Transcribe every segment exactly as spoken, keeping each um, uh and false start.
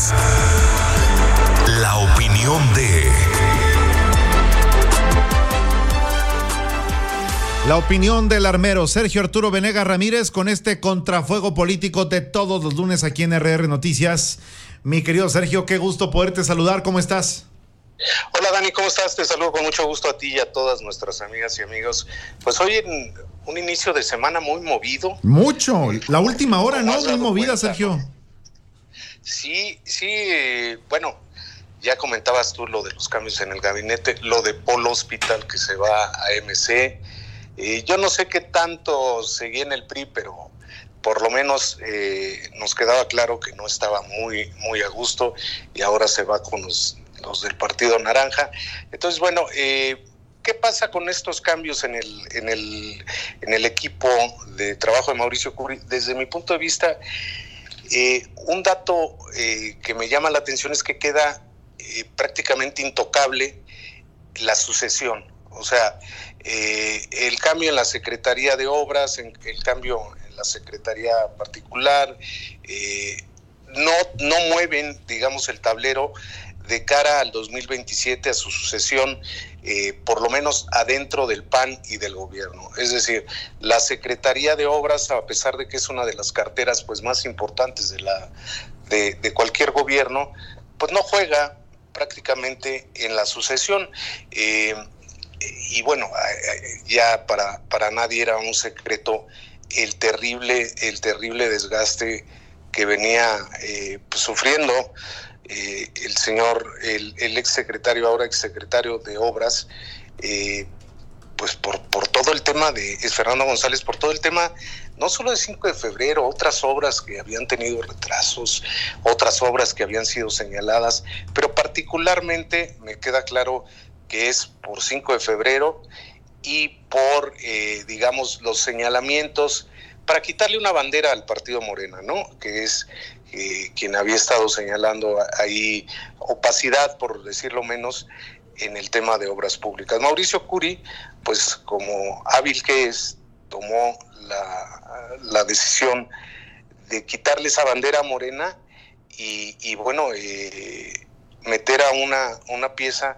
es la opinión de... La opinión del armero Sergio Arturo Venegas Ramírez con este contrafuego político de todos los lunes aquí en R R Noticias. Mi querido Sergio, qué gusto poderte saludar, ¿cómo estás? Hola Dani, ¿cómo estás? Te saludo con mucho gusto a ti y a todas nuestras amigas y amigos. Pues hoy en un inicio de semana muy movido. Mucho, la última hora, ¿no? Muy movida, cuenta, Sergio. ¿no? Sí, sí, eh, bueno, ya comentabas tú lo de los cambios en el gabinete, lo de Polo Hospital que se va a M C. Eh, yo no sé qué tanto seguí en el P R I, pero por lo menos eh, nos quedaba claro que no estaba muy, muy a gusto y ahora se va con los, los del Partido Naranja. Entonces, bueno, eh, ¿qué pasa con estos cambios en el, en el, en el equipo de trabajo de Mauricio Curi? Desde mi punto de vista, eh, un dato eh, que me llama la atención es que queda eh, prácticamente intocable la sucesión. O sea, eh, el cambio en la Secretaría de Obras, en, el cambio en la Secretaría particular, eh, no, no mueven, digamos, el tablero de cara al dos mil veintisiete, a su sucesión, eh, por lo menos adentro del P A N y del gobierno. Es decir, la Secretaría de Obras, a pesar de que es una de las carteras pues más importantes de, la, de, de cualquier gobierno, pues no juega prácticamente en la sucesión. Eh, Y bueno, ya para, para nadie era un secreto el terrible, el terrible desgaste que venía eh, pues, sufriendo eh, el señor, el, el exsecretario, ahora exsecretario de Obras, eh, pues por, por todo el tema de, es Fernando González, por todo el tema, no solo de cinco de febrero, otras obras que habían tenido retrasos, otras obras que habían sido señaladas, pero particularmente me queda claro que es por cinco de febrero y por, eh, digamos, los señalamientos para quitarle una bandera al partido Morena, ¿no? Que es eh, quien había estado señalando ahí opacidad, por decirlo menos, en el tema de obras públicas. Mauricio Curi, pues como hábil que es, tomó la, la decisión de quitarle esa bandera a Morena y, y bueno, eh, meter a una, una pieza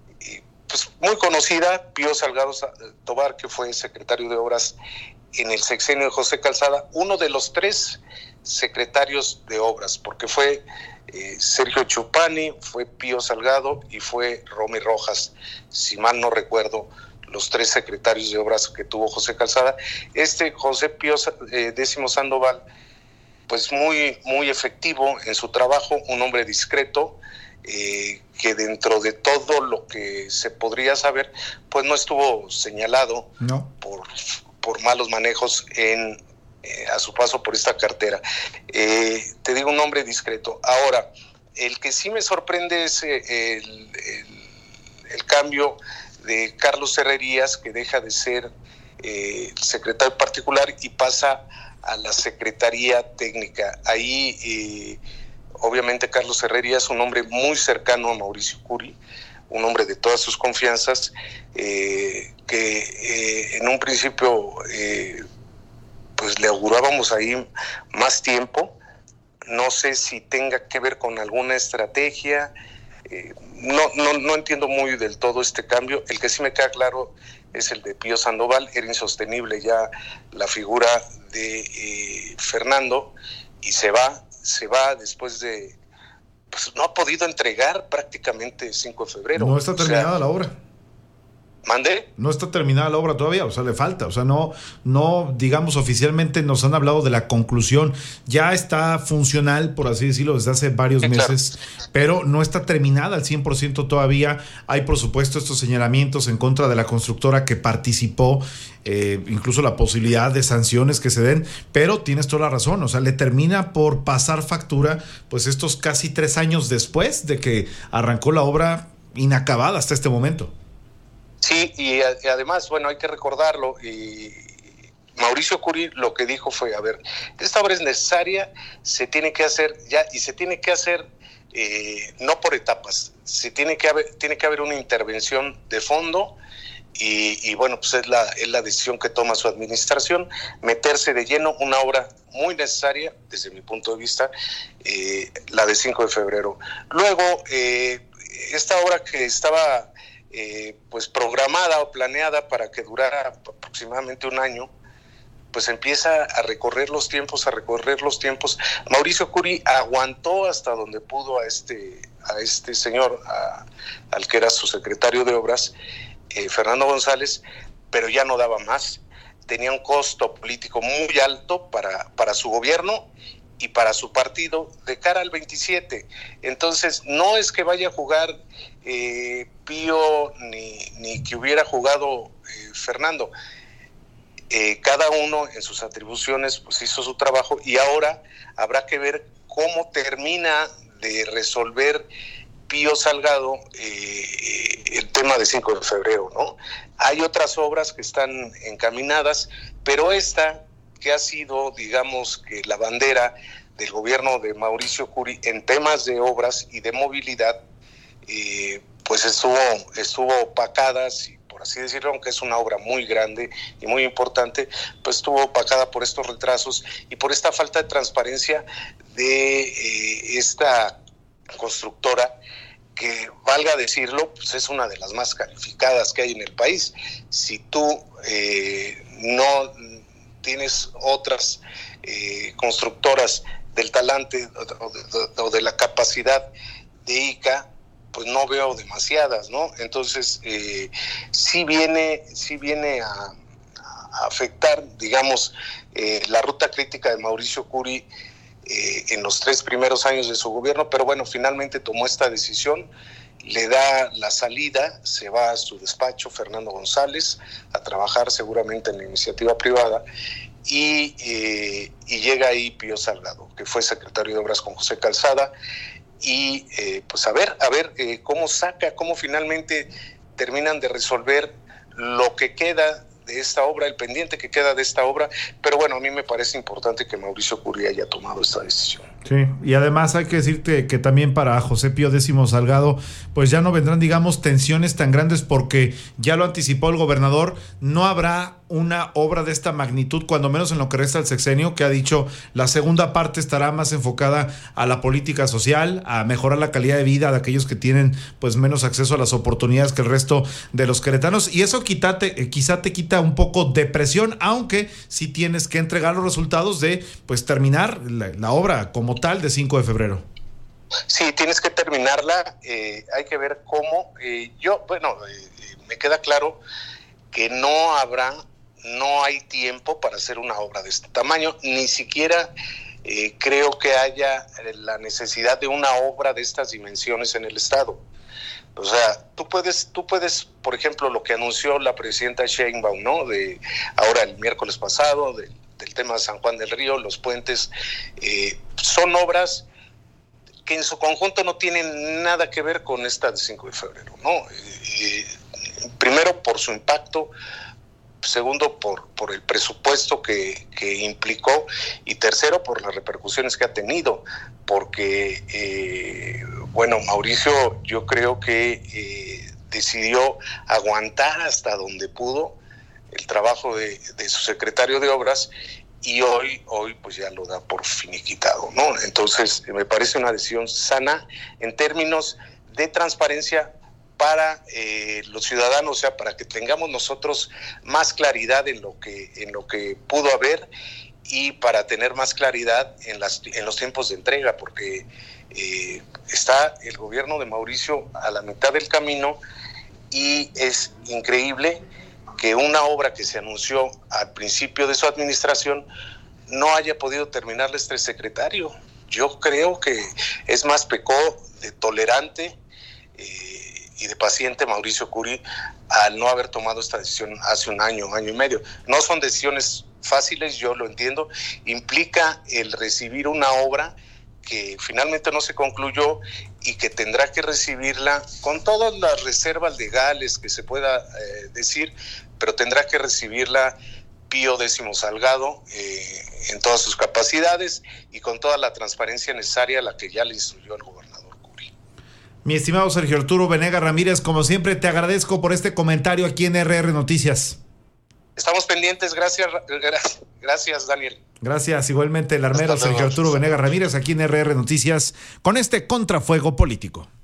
pues muy conocida, Pío Salgado Tobar, que fue secretario de Obras en el sexenio de José Calzada, uno de los tres secretarios de Obras, porque fue eh, Sergio Chupani, fue Pío Salgado y fue Romy Rojas, si mal no recuerdo, los tres secretarios de Obras que tuvo José Calzada. Este José Pío eh, Décimo Sandoval, pues muy, muy efectivo en su trabajo, un hombre discreto, Eh, que dentro de todo lo que se podría saber, pues no estuvo señalado no. por, por malos manejos en, eh, a su paso por esta cartera. Eh, te digo, un hombre discreto. Ahora, el que sí me sorprende es eh, el, el, el cambio de Carlos Herrerías, que deja de ser eh, secretario particular y pasa a la Secretaría Técnica. Ahí eh, obviamente Carlos Herrerías es un hombre muy cercano a Mauricio Curi, un hombre de todas sus confianzas, eh, que eh, en un principio eh, pues le augurábamos ahí más tiempo. No sé si tenga que ver con alguna estrategia, eh, no, no, no entiendo muy del todo este cambio. El que sí me queda claro es el de Pío Sandoval. Era insostenible ya la figura de eh, Fernando y se va se va después de, pues no ha podido entregar prácticamente cinco de febrero. No está terminada o sea, la obra. ¿Mande? No está terminada la obra todavía, o sea, le falta, o sea, no, no, digamos, oficialmente nos han hablado de la conclusión, ya está funcional, por así decirlo, desde hace varios sí, meses, claro. Pero no está terminada al cien por ciento todavía. Hay, por supuesto, estos señalamientos en contra de la constructora que participó, eh, incluso la posibilidad de sanciones que se den, pero tienes toda la razón, o sea, le termina por pasar factura, pues estos casi tres años después de que arrancó la obra inacabada hasta este momento. Sí, y, a, y además, bueno, hay que recordarlo, y Mauricio Curi lo que dijo fue, a ver, esta obra es necesaria, se tiene que hacer ya, y se tiene que hacer eh, no por etapas, se tiene que haber, tiene que haber una intervención de fondo, Y, y bueno, pues es la, es la decisión que toma su administración, meterse de lleno, una obra muy necesaria desde mi punto de vista, eh, la de cinco de febrero. Luego, eh, esta obra que estaba eh, pues programada o planeada para que durara aproximadamente un año, pues empieza a recorrer los tiempos, a recorrer los tiempos. Mauricio Curi aguantó hasta donde pudo a este, a este señor, a, al que era su secretario de Obras, Eh, Fernando González, pero ya no daba más. Tenía un costo político muy alto para, para su gobierno y para su partido de cara al veintisiete. Entonces, no es que vaya a jugar eh, Pío ni, ni que hubiera jugado eh, Fernando. Eh, cada uno en sus atribuciones pues hizo su trabajo, y ahora habrá que ver cómo termina de resolver Pío Salgado eh, el tema de cinco de febrero, ¿no? Hay otras obras que están encaminadas, pero esta que ha sido, digamos, que la bandera del gobierno de Mauricio Curi en temas de obras y de movilidad, eh, pues estuvo, estuvo opacada, si por así decirlo, aunque es una obra muy grande y muy importante, pues estuvo opacada por estos retrasos y por esta falta de transparencia de eh, esta constructora, que valga decirlo, pues es una de las más calificadas que hay en el país. Si tú eh, no tienes otras eh, constructoras del talante o de, o de la capacidad de I C A, pues no veo demasiadas, ¿no? Entonces, eh, sí viene, sí viene a, a afectar, digamos, eh, la ruta crítica de Mauricio Curi Eh, en los tres primeros años de su gobierno, pero bueno, finalmente tomó esta decisión, le da la salida, se va a su despacho Fernando González a trabajar seguramente en la iniciativa privada, y, eh, y llega ahí Pío Salgado, que fue secretario de Obras con José Calzada, y eh, pues a ver, a ver eh, cómo saca, cómo finalmente terminan de resolver lo que queda de esta obra, el pendiente que queda de esta obra, pero bueno, a mí me parece importante que Mauricio Curi haya tomado esta decisión. Sí, y además hay que decirte que también para José Pío X Salgado, pues ya no vendrán, digamos, tensiones tan grandes, porque ya lo anticipó el gobernador, no habrá una obra de esta magnitud, cuando menos en lo que resta del sexenio, que ha dicho la segunda parte estará más enfocada a la política social, a mejorar la calidad de vida de aquellos que tienen pues menos acceso a las oportunidades que el resto de los queretanos, y eso quítate, eh, quizá te quita un poco de presión, aunque sí tienes que entregar los resultados de pues terminar la, la obra como tal de cinco de febrero. Sí, tienes que terminarla, eh, hay que ver cómo, eh, yo, bueno, eh, me queda claro que no habrá, no hay tiempo para hacer una obra de este tamaño, ni siquiera eh, creo que haya la necesidad de una obra de estas dimensiones en el estado. O sea, tú puedes, tú puedes, por ejemplo, lo que anunció la presidenta Sheinbaum, ¿no? De ahora el miércoles pasado, de, del tema de San Juan del Río, los puentes, eh, son obras que en su conjunto no tienen nada que ver con esta de cinco de febrero, ¿no? Eh, primero por su impacto, segundo por, por el presupuesto que, que implicó, y tercero por las repercusiones que ha tenido, porque eh, bueno, Mauricio yo creo que eh, decidió aguantar hasta donde pudo el trabajo de, de su secretario de Obras, y hoy, hoy pues ya lo da por finiquitado, ¿no? Entonces me parece una decisión sana en términos de transparencia para eh, los ciudadanos, o sea, para que tengamos nosotros más claridad en lo que en lo que pudo haber, y para tener más claridad en las en los tiempos de entrega, porque eh, está el gobierno de Mauricio a la mitad del camino, y es increíble que una obra que se anunció al principio de su administración no haya podido terminarla este secretario. Yo creo que es más pecó de tolerante eh, y de paciente Mauricio Curi al no haber tomado esta decisión hace un año, año y medio. No son decisiones fáciles, yo lo entiendo, implica el recibir una obra que finalmente no se concluyó y que tendrá que recibirla con todas las reservas legales que se pueda eh, decir, pero tendrá que recibirla Pío X Salgado eh, en todas sus capacidades y con toda la transparencia necesaria a la que ya le instruyó el gobernador Curi. Mi estimado Sergio Arturo Venegas Ramírez, como siempre te agradezco por este comentario aquí en R R Noticias. Estamos pendientes, gracias, gracias, gracias Daniel. Gracias, igualmente el armero Sergio Arturo Venegas Ramírez aquí en R R Noticias con este contrafuego político.